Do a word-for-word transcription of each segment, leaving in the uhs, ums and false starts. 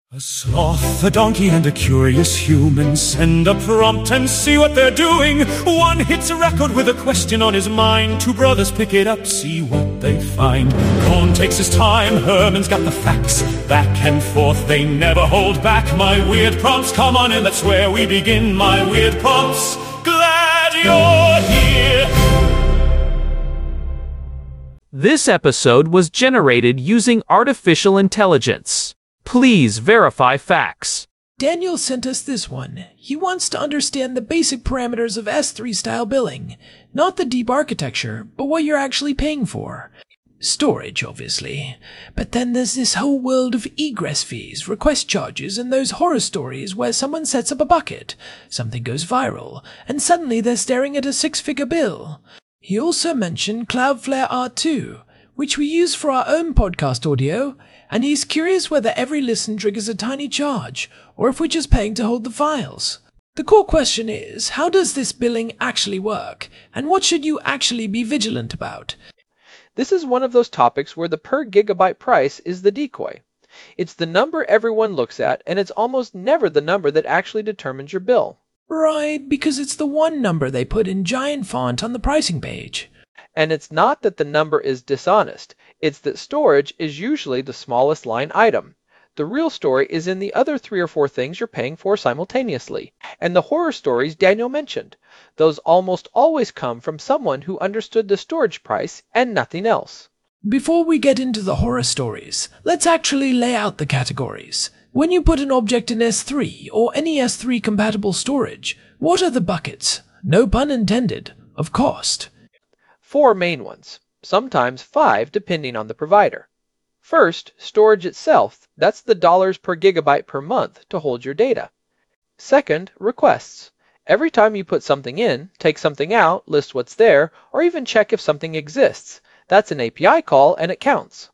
A sloth, a donkey, and a curious human send a prompt and see what they're doing. One hits a record with a question on his mind. Two brothers pick it up, see what they find. Cohn takes his time, Herman's got the facts. Back and forth, they never hold back. My weird prompts, come on in, that's where we begin. My weird prompts, glad you're here. This episode was generated using artificial intelligence. Please verify facts. Daniel sent us this one. He wants to understand the basic parameters of S three style billing. Not the deep architecture, but what you're actually paying for. Storage, obviously. But then there's this whole world of egress fees, request charges, and those horror stories where someone sets up a bucket, something goes viral, and suddenly they're staring at a six-figure bill. He also mentioned Cloudflare R two, which we use for our own podcast audio, and he's curious whether every listen triggers a tiny charge, or if we're just paying to hold the files. The core question is, how does this billing actually work, and what should you actually be vigilant about? This is one of those topics where the per gigabyte price is the decoy. It's the number everyone looks at, and it's almost never the number that actually determines your bill. Right, because it's the one number they put in giant font on the pricing page. And it's not that the number is dishonest, it's that storage is usually the smallest line item. The real story is in the other three or four things you're paying for simultaneously. And the horror stories Daniel mentioned, those almost always come from someone who understood the storage price and nothing else. Before we get into the horror stories, let's actually lay out the categories. When you put an object in S three or any S three compatible storage, what are the buckets, no pun intended, of cost? Four main ones, sometimes five depending on the provider. First, storage itself, that's the dollars per gigabyte per month to hold your data. Second, requests. Every time you put something in, take something out, list what's there, or even check if something exists. That's an A P I call and it counts.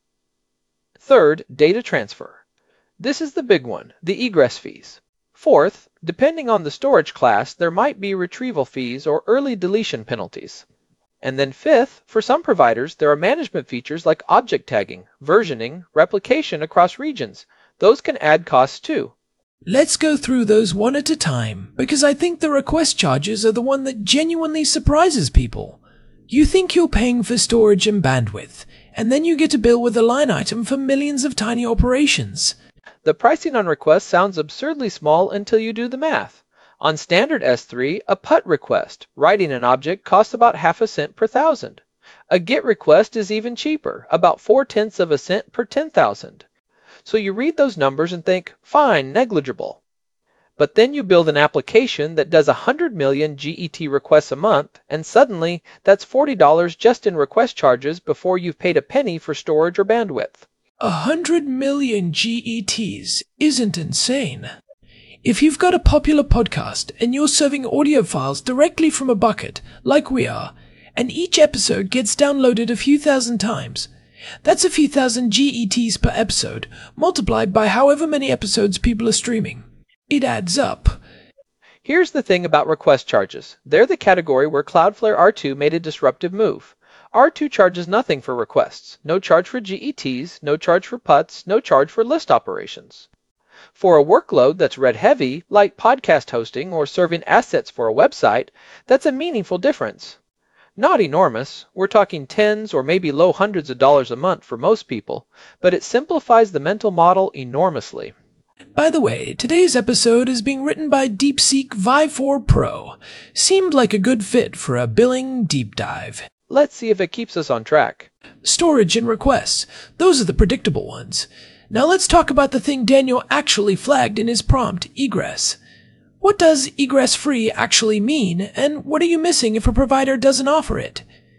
Third, data transfer. This is the big one, the egress fees. Fourth, depending on the storage class, there might be retrieval fees or early deletion penalties. And then fifth, for some providers, there are management features like object tagging, versioning, replication across regions. Those can add costs too. Let's go through those one at a time, because I think the request charges are the one that genuinely surprises people. You think you're paying for storage and bandwidth, and then you get a bill with a line item for millions of tiny operations. The pricing on requests sounds absurdly small until you do the math. On standard S three, a P U T request, writing an object, costs about half a cent per thousand. A GET request is even cheaper, about four-tenths of a cent per ten thousand. So you read those numbers and think, fine, negligible. But then you build an application that does one hundred million G E T requests a month, and suddenly that's forty dollars just in request charges before you've paid a penny for storage or bandwidth. A hundred million G E Ts isn't insane. If you've got a popular podcast and you're serving audio files directly from a bucket, like we are, and each episode gets downloaded a few thousand times, that's a few thousand G E Ts per episode, multiplied by however many episodes people are streaming. It adds up. Here's the thing about request charges. They're the category where Cloudflare R two made a disruptive move. R two charges nothing for requests, no charge for G E Ts, no charge for P U Ts, no charge for list operations. For a workload that's read-heavy, like podcast hosting or serving assets for a website, that's a meaningful difference. Not enormous, we're talking tens or maybe low hundreds of dollars a month for most people, but it simplifies the mental model enormously. By the way, today's episode is being written by DeepSeek Vive four Pro. Seemed like a good fit for a billing deep dive. Let's see if it keeps us on track. Storage and requests, those are the predictable ones. Now let's talk about the thing Daniel actually flagged in his prompt, egress. What does egress free actually mean, and what are you missing if a provider doesn't offer it?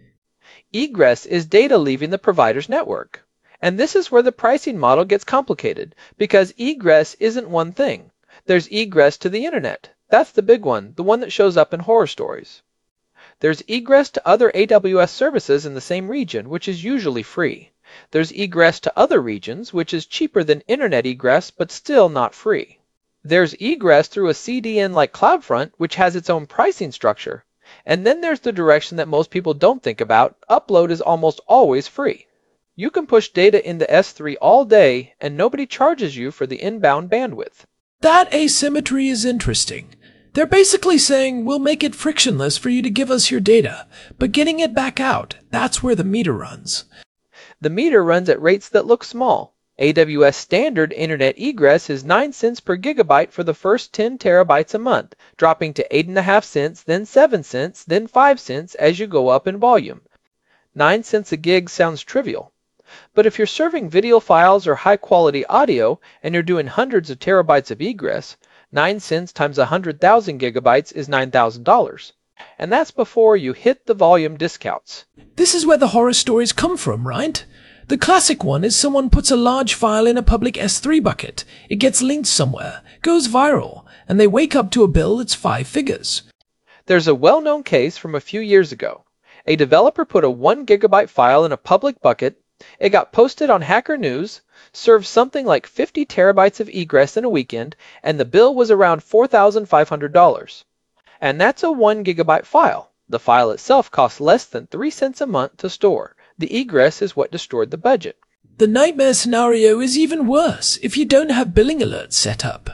Egress is data leaving the provider's network. And this is where the pricing model gets complicated, because egress isn't one thing. There's egress to the internet. That's the big one, the one that shows up in horror stories. There's egress to other A W S services in the same region, which is usually free. There's egress to other regions, which is cheaper than internet egress, but still not free. There's egress through a C D N like CloudFront, which has its own pricing structure. And then there's the direction that most people don't think about. Upload is almost always free. You can push data into S three all day and nobody charges you for the inbound bandwidth. That asymmetry is interesting. They're basically saying we'll make it frictionless for you to give us your data, but getting it back out, that's where the meter runs. The meter runs at rates that look small. A W S standard internet egress is nine cents per gigabyte for the first ten terabytes a month, dropping to eight point five cents, then seven cents, then five cents as you go up in volume. nine cents a gig sounds trivial. But if you're serving video files or high-quality audio and you're doing hundreds of terabytes of egress, nine cents times one hundred thousand gigabytes is nine thousand dollars. And that's before you hit the volume discounts. This is where the horror stories come from, right? The classic one is someone puts a large file in a public S three bucket, it gets linked somewhere, goes viral, and they wake up to a bill that's five figures. There's a well-known case from a few years ago. A developer put a one gigabyte file in a public bucket, it got posted on Hacker News, served something like fifty terabytes of egress in a weekend, and the bill was around four thousand five hundred dollars. And that's a one gigabyte file. The file itself costs less than three cents a month to store. The egress is what destroyed the budget. The nightmare scenario is even worse if you don't have billing alerts set up.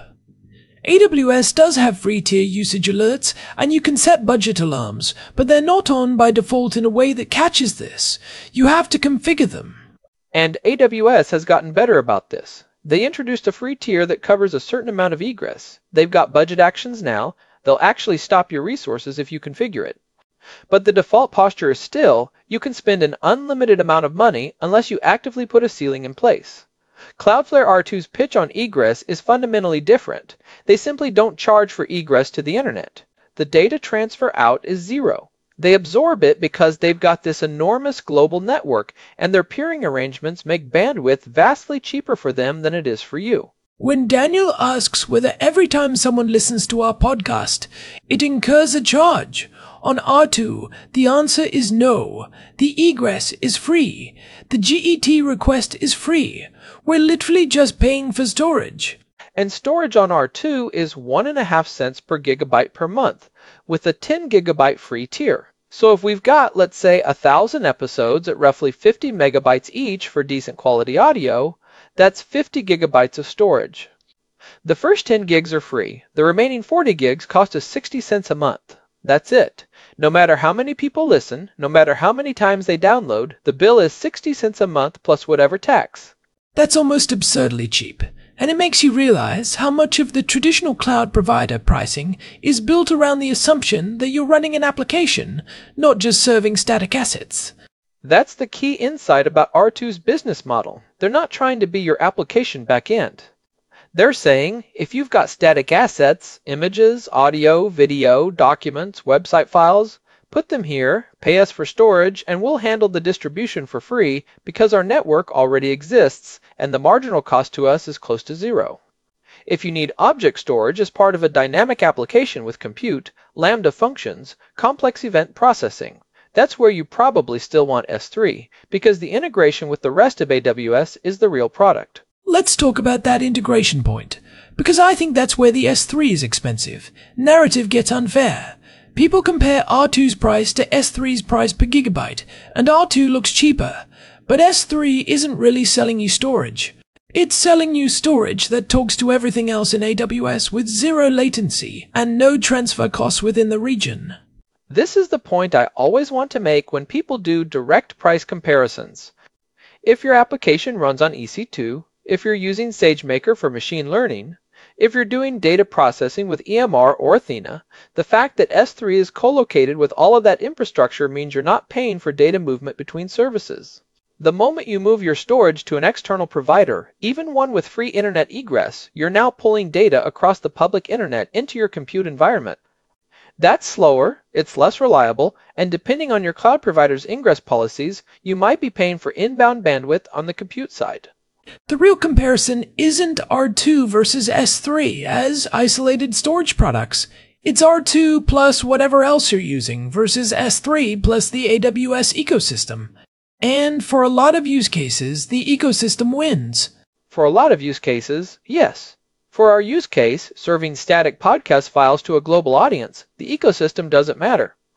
A W S does have free tier usage alerts, and you can set budget alarms, but they're not on by default in a way that catches this. You have to configure them. And A W S has gotten better about this. They introduced a free tier that covers a certain amount of egress. They've got budget actions now. They'll actually stop your resources if you configure it. But the default posture is still, you can spend an unlimited amount of money unless you actively put a ceiling in place. Cloudflare R two's pitch on egress is fundamentally different. They simply don't charge for egress to the internet. The data transfer out is zero. They absorb it because they've got this enormous global network, and their peering arrangements make bandwidth vastly cheaper for them than it is for you. When Daniel asks whether every time someone listens to our podcast, it incurs a charge, on R two, the answer is no. The egress is free. The G E T request is free. We're literally just paying for storage. And storage on R two is one and a half cents per gigabyte per month, with a ten gigabyte free tier. So if we've got, let's say, a thousand episodes at roughly fifty megabytes each for decent quality audio, that's fifty gigabytes of storage. The first ten gigs are free. The remaining forty gigs cost us sixty cents a month. That's it. No matter how many people listen, no matter how many times they download, the bill is sixty cents a month plus whatever tax. That's almost absurdly cheap, and it makes you realize how much of the traditional cloud provider pricing is built around the assumption that you're running an application, not just serving static assets. That's the key insight about R two's business model. They're not trying to be your application backend. They're saying, if you've got static assets, images, audio, video, documents, website files, put them here, pay us for storage, and we'll handle the distribution for free because our network already exists and the marginal cost to us is close to zero. If you need object storage as part of a dynamic application with compute, Lambda functions, complex event processing, that's where you probably still want S three because the integration with the rest of A W S is the real product. Let's talk about that integration point, because I think that's where the S three is expensive. Narrative gets unfair. People compare R two's price to S three's price per gigabyte, and R two looks cheaper, but S three isn't really selling you storage. It's selling you storage that talks to everything else in A W S with zero latency and no transfer costs within the region. This is the point I always want to make when people do direct price comparisons. If your application runs on E C two, if you're using SageMaker for machine learning, if you're doing data processing with E M R or Athena, the fact that S three is co-located with all of that infrastructure means you're not paying for data movement between services. The moment you move your storage to an external provider, even one with free internet egress, you're now pulling data across the public internet into your compute environment. That's slower, it's less reliable, and depending on your cloud provider's ingress policies, you might be paying for inbound bandwidth on the compute side. The real comparison isn't R two versus S three as isolated storage products. It's R two plus whatever else you're using versus S three plus the A W S ecosystem. And for a lot of use cases, the ecosystem wins. For a lot of use cases, yes. For our use case, serving static podcast files to a global audience, the ecosystem doesn't matter.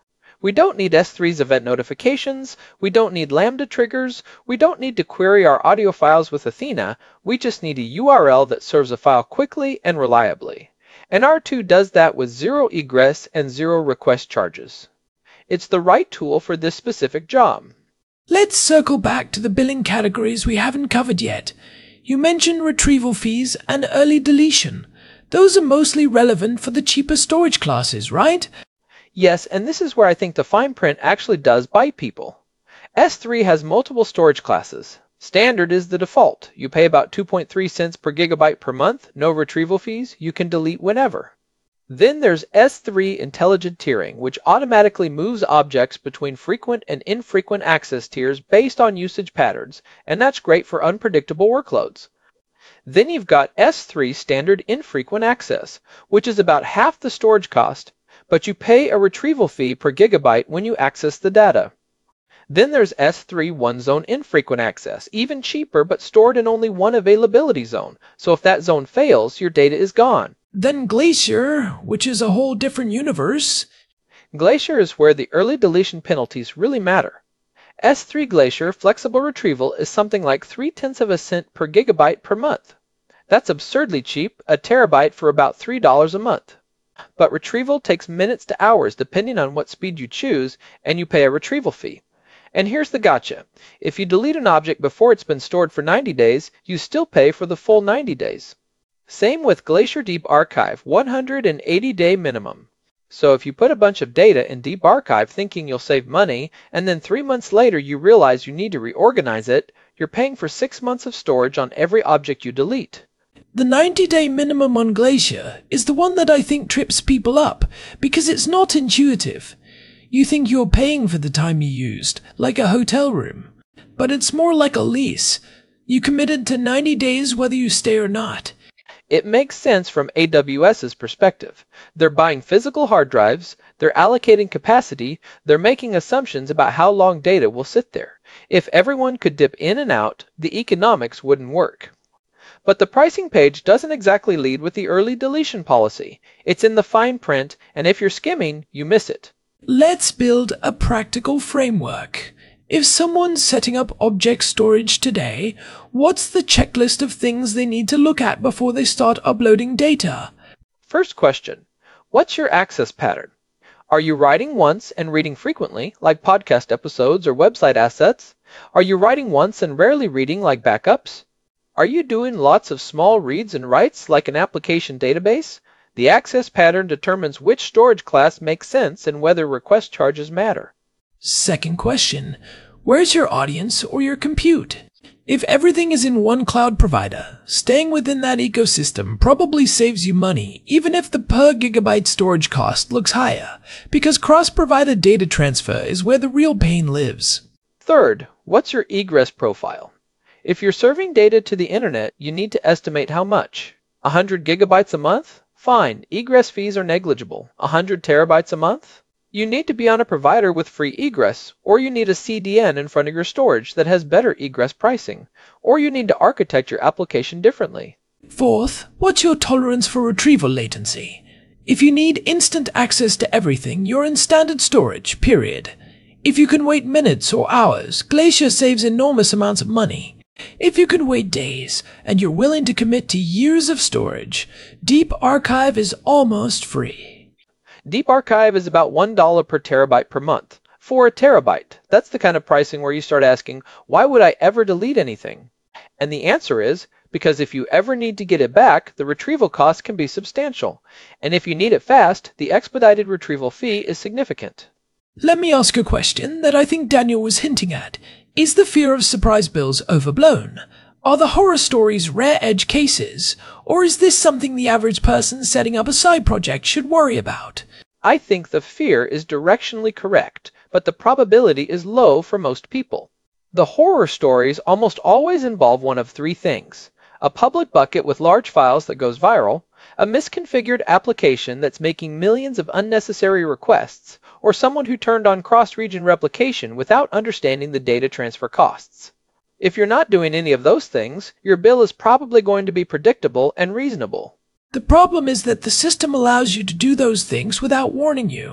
We don't need S three's event notifications, we don't need Lambda triggers, we don't need to query our audio files with Athena, we just need a U R L that serves a file quickly and reliably. And R two does that with zero egress and zero request charges. It's the right tool for this specific job. Let's circle back to the billing categories we haven't covered yet. You mentioned retrieval fees and early deletion. Those are mostly relevant for the cheaper storage classes, right? Yes, and this is where I think the fine print actually does bite people. S three has multiple storage classes. Standard is the default. You pay about two point three cents per gigabyte per month, no retrieval fees, you can delete whenever. Then there's S three Intelligent Tiering, which automatically moves objects between frequent and infrequent access tiers based on usage patterns, and that's great for unpredictable workloads. Then you've got S three Standard Infrequent Access, which is about half the storage cost, but you pay a retrieval fee per gigabyte when you access the data. Then there's S three One Zone Infrequent Access, even cheaper but stored in only one availability zone, so if that zone fails, your data is gone. Then Glacier, which is a whole different universe. Glacier is where the early deletion penalties really matter. S three Glacier Flexible Retrieval is something like three-tenths of a cent per gigabyte per month. That's absurdly cheap, a terabyte for about three dollars a month. But retrieval takes minutes to hours depending on what speed you choose, and you pay a retrieval fee. And here's the gotcha. If you delete an object before it's been stored for ninety days, you still pay for the full ninety days. Same with Glacier Deep Archive, one hundred eighty day minimum. So if you put a bunch of data in Deep Archive thinking you'll save money, and then three months later you realize you need to reorganize it, you're paying for six months of storage on every object you delete. The ninety day minimum on Glacier is the one that I think trips people up, because it's not intuitive. You think you're paying for the time you used, like a hotel room. But it's more like a lease. You committed to ninety days whether you stay or not. It makes sense from AWS's perspective. They're buying physical hard drives, they're allocating capacity, they're making assumptions about how long data will sit there. If everyone could dip in and out, the economics wouldn't work. But the pricing page doesn't exactly lead with the early deletion policy. It's in the fine print, and if you're skimming, you miss it. Let's build a practical framework. If someone's setting up object storage today, what's the checklist of things they need to look at before they start uploading data? First question, what's your access pattern? Are you writing once and reading frequently, like podcast episodes or website assets? Are you writing once and rarely reading, like backups? Are you doing lots of small reads and writes, like an application database? The access pattern determines which storage class makes sense and whether request charges matter. Second question, where's your audience or your compute? If everything is in one cloud provider, staying within that ecosystem probably saves you money, even if the per gigabyte storage cost looks higher, because cross-provider data transfer is where the real pain lives. Third, what's your egress profile? If you're serving data to the internet, you need to estimate how much. one hundred gigabytes a month? Fine, egress fees are negligible. one hundred terabytes a month? You need to be on a provider with free egress, or you need a C D N in front of your storage that has better egress pricing, or you need to architect your application differently. Fourth, what's your tolerance for retrieval latency? If you need instant access to everything, you're in standard storage, period. If you can wait minutes or hours, Glacier saves enormous amounts of money. If you can wait days, and you're willing to commit to years of storage, Deep Archive is almost free. Deep Archive is about one dollar per terabyte per month. For a terabyte, that's the kind of pricing where you start asking, why would I ever delete anything? And the answer is, because if you ever need to get it back, the retrieval cost can be substantial. And if you need it fast, the expedited retrieval fee is significant. Let me ask a question that I think Daniel was hinting at. Is the fear of surprise bills overblown? Are the horror stories rare edge cases? Or is this something the average person setting up a side project should worry about? I think the fear is directionally correct, but the probability is low for most people. The horror stories almost always involve one of three things: a public bucket with large files that goes viral, a misconfigured application that's making millions of unnecessary requests, or someone who turned on cross-region replication without understanding the data transfer costs. If you're not doing any of those things, your bill is probably going to be predictable and reasonable. The problem is that the system allows you to do those things without warning you.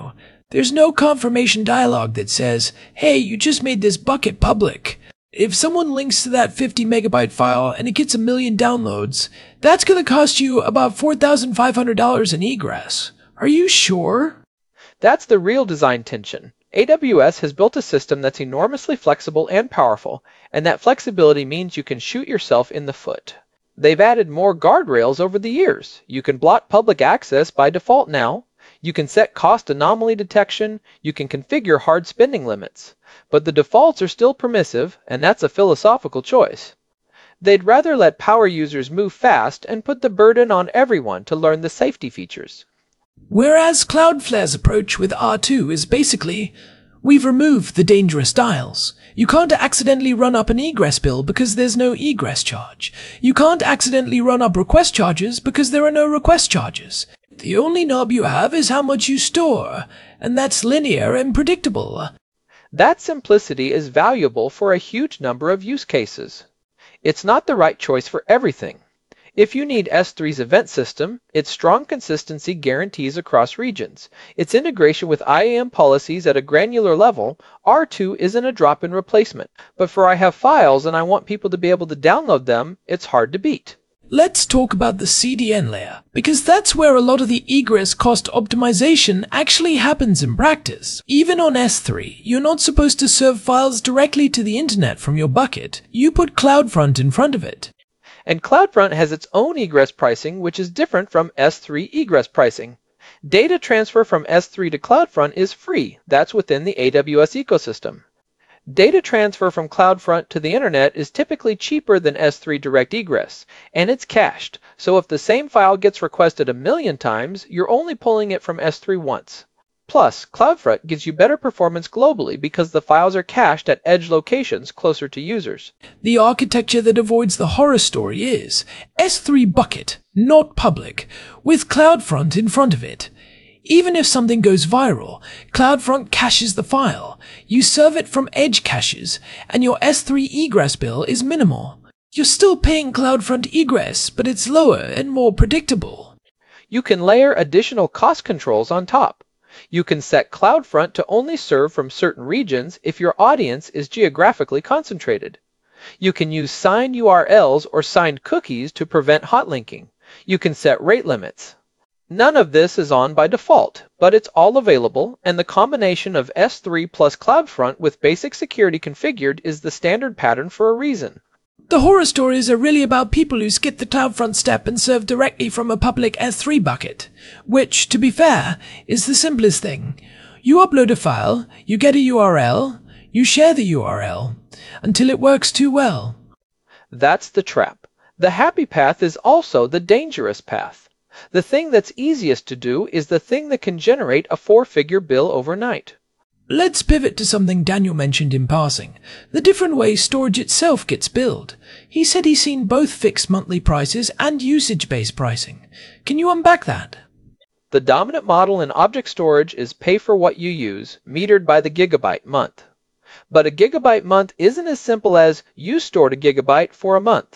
There's no confirmation dialog that says, hey, you just made this bucket public. If someone links to that fifty megabyte file and it gets a million downloads, that's going to cost you about four thousand five hundred dollars in egress. Are you sure? That's the real design tension. A W S has built a system that's enormously flexible and powerful, and that flexibility means you can shoot yourself in the foot. They've added more guardrails over the years. You can block public access by default now. You can set cost anomaly detection. You can configure hard spending limits. But the defaults are still permissive, and that's a philosophical choice. They'd rather let power users move fast and put the burden on everyone to learn the safety features. Whereas Cloudflare's approach with R two is basically, we've removed the dangerous dials. You can't accidentally run up an egress bill because there's no egress charge. You can't accidentally run up request charges because there are no request charges. The only knob you have is how much you store, and that's linear and predictable. That simplicity is valuable for a huge number of use cases. It's not the right choice for everything. If you need S three's event system, its strong consistency guarantees across regions. Its integration with I A M policies at a granular level, R two isn't a drop-in replacement. But for I have files and I want people to be able to download them, it's hard to beat. Let's talk about the C D N layer, because that's where a lot of the egress cost optimization actually happens in practice. Even on S three, you're not supposed to serve files directly to the internet from your bucket. You put CloudFront in front of it. And CloudFront has its own egress pricing, which is different from S three egress pricing. Data transfer from S three to CloudFront is free. That's within the A W S ecosystem. Data transfer from CloudFront to the internet is typically cheaper than S three direct egress, and it's cached, so if the same file gets requested a million times, you're only pulling it from S three once. Plus, CloudFront gives you better performance globally because the files are cached at edge locations closer to users. The architecture that avoids the horror story is S three bucket, not public, with CloudFront in front of it. Even if something goes viral, CloudFront caches the file. You serve it from edge caches, and your S three egress bill is minimal. You're still paying CloudFront egress, but it's lower and more predictable. You can layer additional cost controls on top. You can set CloudFront to only serve from certain regions if your audience is geographically concentrated. You can use signed U R Ls or signed cookies to prevent hot linking. You can set rate limits. None of this is on by default, but it's all available, and the combination of S three plus CloudFront with basic security configured is the standard pattern for a reason. The horror stories are really about people who skip the CloudFront step and serve directly from a public S three bucket, which, to be fair, is the simplest thing. You upload a file, you get a U R L, you share the U R L, until it works too well. That's the trap. The happy path is also the dangerous path. The thing that's easiest to do is the thing that can generate a four-figure bill overnight. Let's pivot to something Daniel mentioned in passing, the different ways storage itself gets billed. He said he's seen both fixed monthly prices and usage-based pricing. Can you unpack that? The dominant model in object storage is pay for what you use, metered by the gigabyte month. But a gigabyte month isn't as simple as you stored a gigabyte for a month.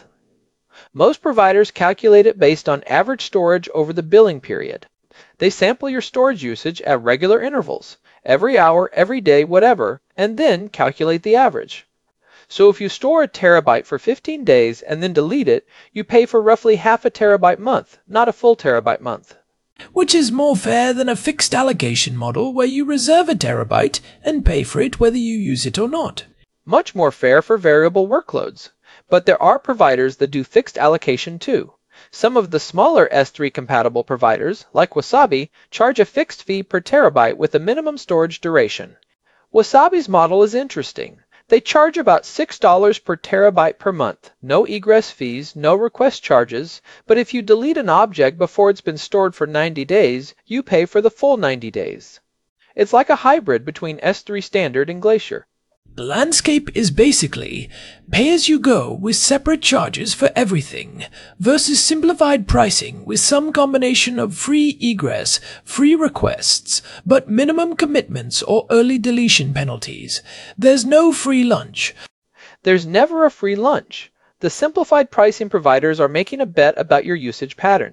Most providers calculate it based on average storage over the billing period. They sample your storage usage at regular intervals, every hour, every day, whatever, and then calculate the average. So if you store a terabyte for fifteen days and then delete it, you pay for roughly half a terabyte month, not a full terabyte month. Which is more fair than a fixed allocation model where you reserve a terabyte and pay for it whether you use it or not. Much more fair for variable workloads. But there are providers that do fixed allocation too. Some of the smaller S three compatible providers, like Wasabi, charge a fixed fee per terabyte with a minimum storage duration. Wasabi's model is interesting. They charge about six dollars per terabyte per month, no egress fees, no request charges, but if you delete an object before it's been stored for ninety days, you pay for the full ninety days. It's like a hybrid between S three Standard and Glacier. The landscape is basically pay-as-you-go with separate charges for everything, versus simplified pricing with some combination of free egress, free requests, but minimum commitments or early deletion penalties. There's no free lunch. There's never a free lunch. The simplified pricing providers are making a bet about your usage patterns.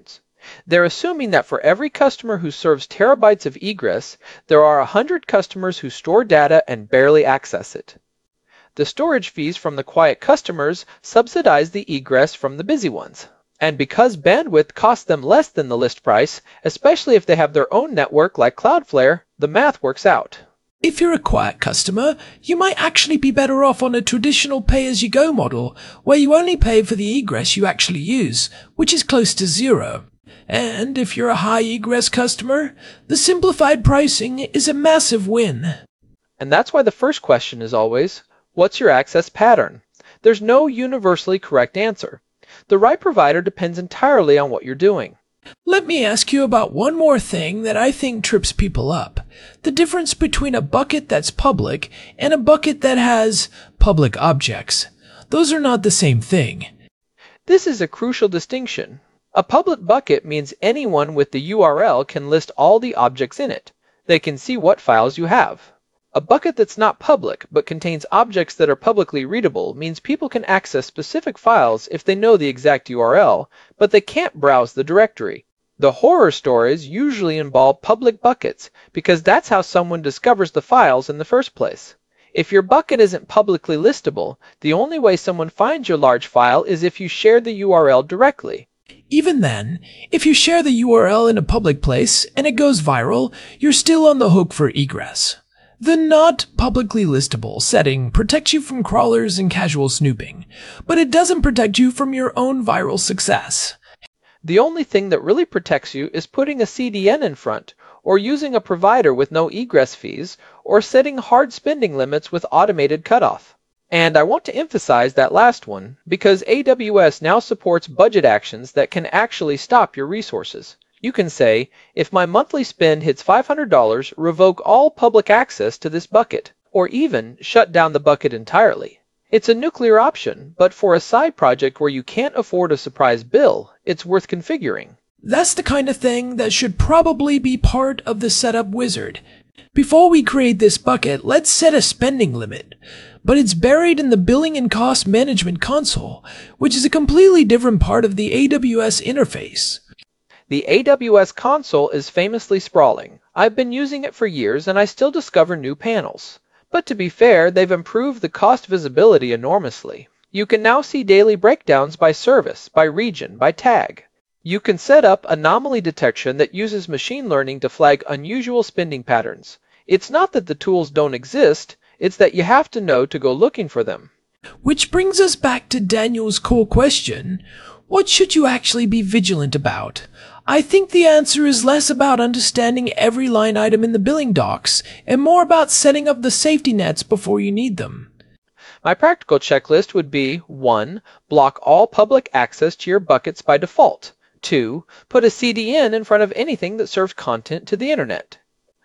They're assuming that for every customer who serves terabytes of egress, there are one hundred customers who store data and barely access it. The storage fees from the quiet customers subsidize the egress from the busy ones. And because bandwidth costs them less than the list price, especially if they have their own network like Cloudflare, the math works out. If you're a quiet customer, you might actually be better off on a traditional pay-as-you-go model, where you only pay for the egress you actually use, which is close to zero. And if you're a high egress customer, the simplified pricing is a massive win. And that's why the first question is always, what's your access pattern? There's no universally correct answer. The right provider depends entirely on what you're doing. Let me ask you about one more thing that I think trips people up. The difference between a bucket that's public and a bucket that has public objects. Those are not the same thing. This is a crucial distinction. A public bucket means anyone with the U R L can list all the objects in it. They can see what files you have. A bucket that's not public but contains objects that are publicly readable means people can access specific files if they know the exact U R L, but they can't browse the directory. The horror stories usually involve public buckets because that's how someone discovers the files in the first place. If your bucket isn't publicly listable, the only way someone finds your large file is if you share the U R L directly. Even then, if you share the U R L in a public place and it goes viral, you're still on the hook for egress. The not publicly listable setting protects you from crawlers and casual snooping, but it doesn't protect you from your own viral success. The only thing that really protects you is putting a C D N in front, or using a provider with no egress fees, or setting hard spending limits with automated cutoff. And I want to emphasize that last one, because A W S now supports budget actions that can actually stop your resources. You can say, if my monthly spend hits five hundred dollars, revoke all public access to this bucket, or even shut down the bucket entirely. It's a nuclear option, but for a side project where you can't afford a surprise bill, it's worth configuring. That's the kind of thing that should probably be part of the setup wizard. Before we create this bucket, let's set a spending limit. But it's buried in the billing and cost management console, which is a completely different part of the A W S interface. The A W S console is famously sprawling. I've been using it for years and I still discover new panels. But to be fair, they've improved the cost visibility enormously. You can now see daily breakdowns by service, by region, by tag. You can set up anomaly detection that uses machine learning to flag unusual spending patterns. It's not that the tools don't exist, it's that you have to know to go looking for them. Which brings us back to Daniel's core question. What should you actually be vigilant about? I think the answer is less about understanding every line item in the billing docs and more about setting up the safety nets before you need them. My practical checklist would be one Block all public access to your buckets by default. two Put a C D N in front of anything that serves content to the internet.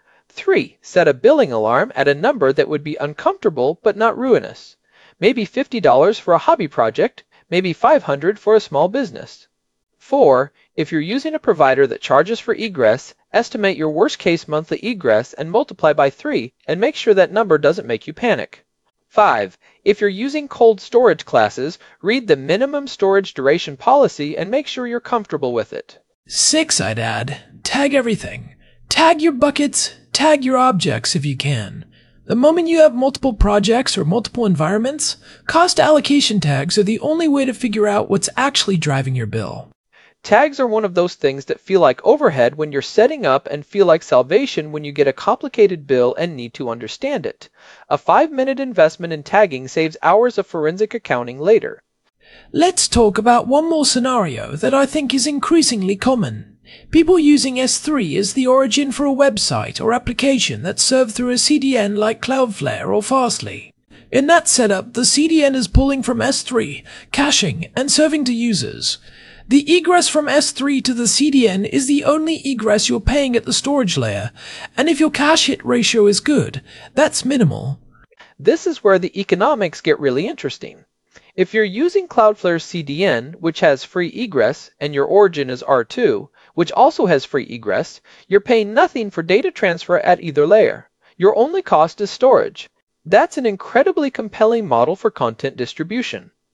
three Set a billing alarm at a number that would be uncomfortable but not ruinous. Maybe fifty dollars for a hobby project, maybe five hundred dollars for a small business. four If you're using a provider that charges for egress, estimate your worst-case monthly egress and multiply by three and make sure that number doesn't make you panic. five If you're using cold storage classes, read the minimum storage duration policy and make sure you're comfortable with it. six I'd add. Tag everything. Tag your buckets, tag your objects if you can. The moment you have multiple projects or multiple environments, cost allocation tags are the only way to figure out what's actually driving your bill. Tags are one of those things that feel like overhead when you're setting up and feel like salvation when you get a complicated bill and need to understand it. A five-minute investment in tagging saves hours of forensic accounting later. Let's talk about one more scenario that I think is increasingly common. People using S three as the origin for a website or application that's served through a C D N like Cloudflare or Fastly. In that setup, the C D N is pulling from S three, caching, and serving to users. The egress from S three to the C D N is the only egress you're paying at the storage layer, and if your cache hit ratio is good, that's minimal. This is where the economics get really interesting. If you're using Cloudflare's C D N, which has free egress, and your origin is R two, which also has free egress, you're paying nothing for data transfer at either layer. Your only cost is storage. That's an incredibly compelling model for content distribution.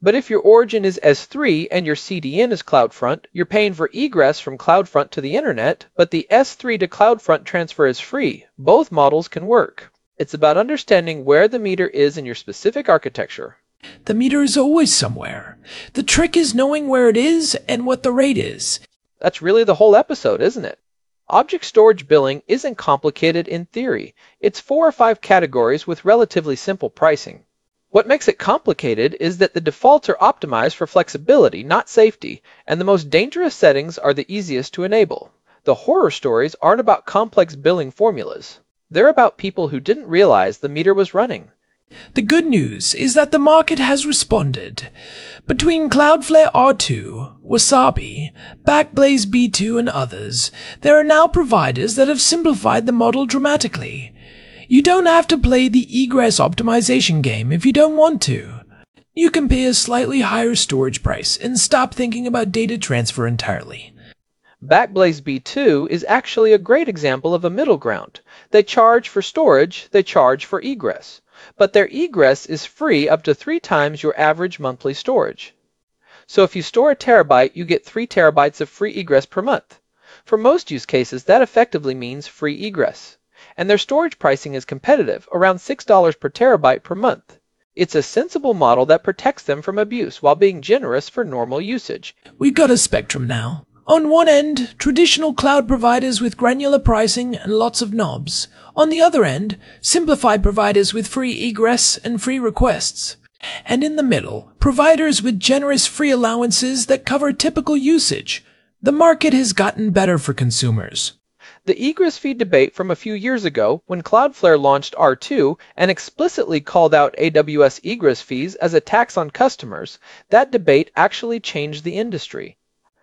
But if your origin is S three and your C D N is CloudFront, you're paying for egress from CloudFront to the internet, but the S three to CloudFront transfer is free. Both models can work. It's about understanding where the meter is in your specific architecture. The meter is always somewhere. The trick is knowing where it is and what the rate is. That's really the whole episode, isn't it? Object storage billing isn't complicated in theory. It's four or five categories with relatively simple pricing. What makes it complicated is that the defaults are optimized for flexibility, not safety, and the most dangerous settings are the easiest to enable. The horror stories aren't about complex billing formulas. They're about people who didn't realize the meter was running. The good news is that the market has responded. Between Cloudflare R two, Wasabi, Backblaze B two, and others, there are now providers that have simplified the model dramatically. You don't have to play the egress optimization game if you don't want to. You can pay a slightly higher storage price and stop thinking about data transfer entirely. Backblaze B two is actually a great example of a middle ground. They charge for storage, they charge for egress. But their egress is free up to three times your average monthly storage. So if you store a terabyte, you get three terabytes of free egress per month. For most use cases, that effectively means free egress. And their storage pricing is competitive, around six dollars per terabyte per month. It's a sensible model that protects them from abuse while being generous for normal usage. We've got a spectrum now. On one end, traditional cloud providers with granular pricing and lots of knobs. On the other end, simplified providers with free egress and free requests. And in the middle, providers with generous free allowances that cover typical usage. The market has gotten better for consumers. The egress fee debate from a few years ago, when Cloudflare launched R two and explicitly called out A W S egress fees as a tax on customers, that debate actually changed the industry.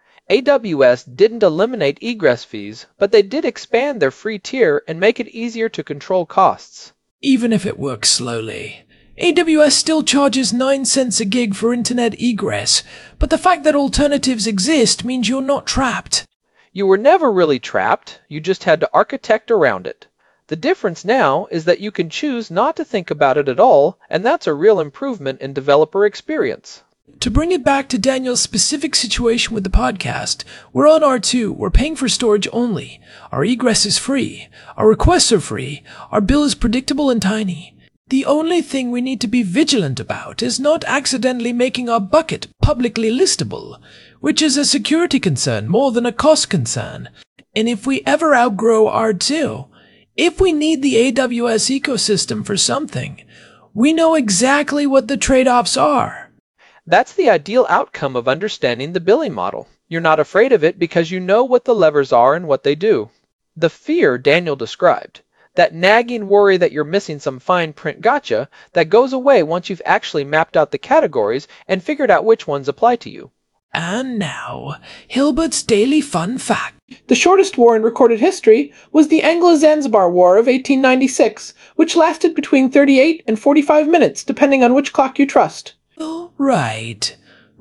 A W S didn't eliminate egress fees, but they did expand their free tier and make it easier to control costs. Even if it works slowly. A W S still charges nine cents a gig for internet egress, but the fact that alternatives exist means you're not trapped. You were never really trapped, you just had to architect around it. The difference now is that you can choose not to think about it at all, and that's a real improvement in developer experience. To bring it back to Daniel's specific situation with the podcast, we're on R two, we're paying for storage only. Our egress is free, our requests are free, our bill is predictable and tiny. The only thing we need to be vigilant about is not accidentally making our bucket publicly listable, which is a security concern more than a cost concern. And if we ever outgrow R two, if we need the A W S ecosystem for something, we know exactly what the trade-offs are. That's the ideal outcome of understanding the billing model. You're not afraid of it because you know what the levers are and what they do. The fear Daniel described, that nagging worry that you're missing some fine print gotcha, that goes away once you've actually mapped out the categories and figured out which ones apply to you. And now, Hilbert's Daily Fun Fact. The shortest war in recorded history was the Anglo-Zanzibar War of eighteen ninety-six, which lasted between thirty-eight and forty-five minutes, depending on which clock you trust. Oh, right,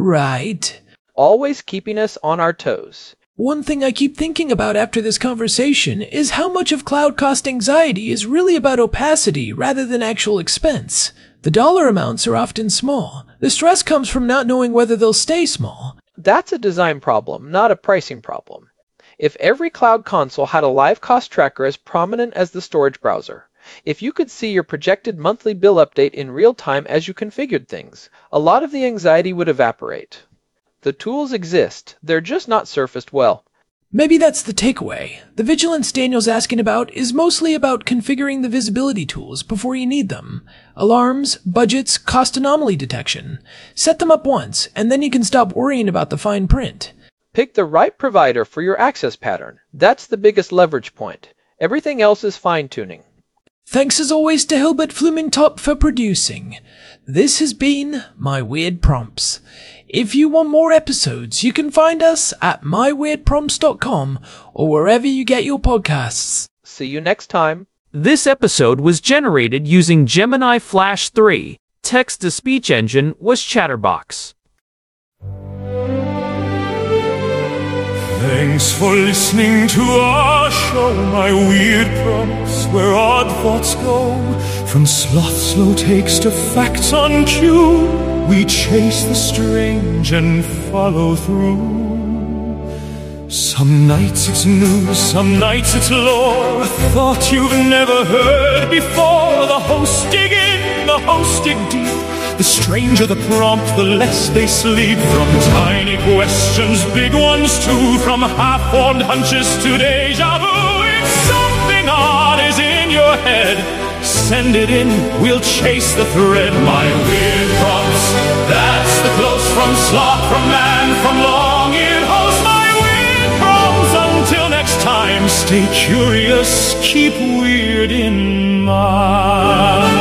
right. Always keeping us on our toes. One thing I keep thinking about after this conversation is how much of cloud cost anxiety is really about opacity rather than actual expense. The dollar amounts are often small. The stress comes from not knowing whether they'll stay small. That's a design problem, not a pricing problem. If every cloud console had a live cost tracker as prominent as the storage browser, if you could see your projected monthly bill update in real time as you configured things, a lot of the anxiety would evaporate. The tools exist, they're just not surfaced well. Maybe that's the takeaway. The vigilance Daniel's asking about is mostly about configuring the visibility tools before you need them. Alarms, budgets, cost anomaly detection. Set them up once, and then you can stop worrying about the fine print. Pick the right provider for your access pattern. That's the biggest leverage point. Everything else is fine-tuning. Thanks as always to Hilbert Flumentop for producing. This has been My Weird Prompts. If you want more episodes, you can find us at my weird prompts dot com or wherever you get your podcasts. See you next time. This episode was generated using Gemini Flash three. Text-to-speech engine was Chatterbox. Thanks for listening to our show, My Weird Prompts, where odd thoughts go from sloth slow takes to facts on cue. We chase the strange and follow through. Some nights it's news, some nights it's lore, a thought you've never heard before. The hosts dig in, the hosts dig deep. The stranger the prompt, the less they sleep. From tiny questions, big ones too, from half-formed hunches to deja vu. If something odd is in your head, send it in, we'll chase the thread. My weird prompts, that's the close from sloth, from man, from long-eared host. My weird prompts, until next time, stay curious, keep weird in mind.